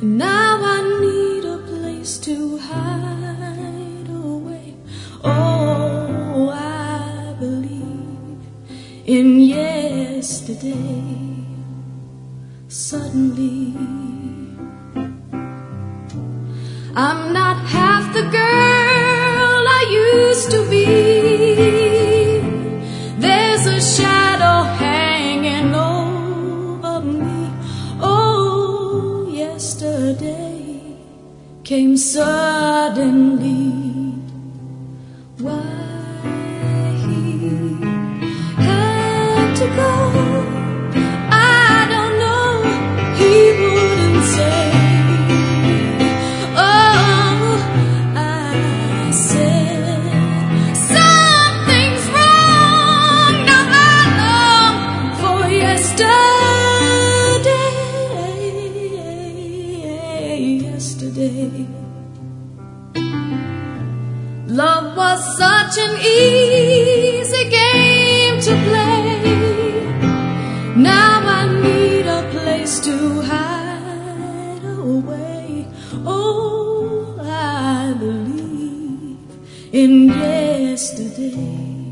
Now I need a place to hide away. Oh, I believe in yesterday. Suddenly, I'm not half the girl I used to be. There's a shadow hanging over me. Oh, yesterday came suddenly. Why he had to go, I don't know. He wouldn't say. Oh, I said something's wrong. Now I long for yesterday. Love was such an easy game to play. Now I need a place to hide away. Oh, I believe in yesterday.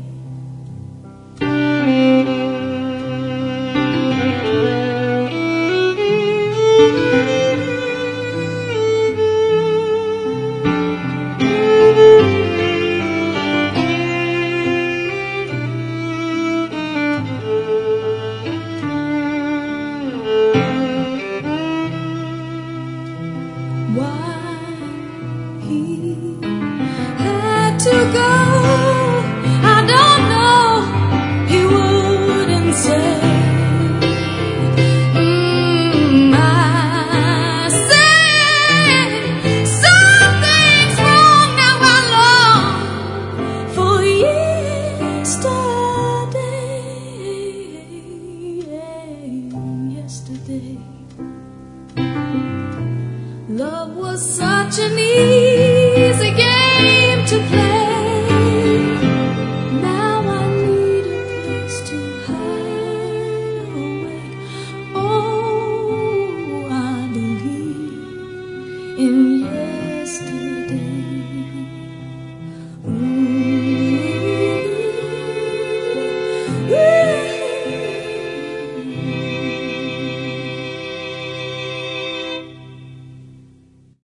Why he had to go, I don't know. He wouldn't say. I said something's wrong. Now I long for yesterday. Love was such an easy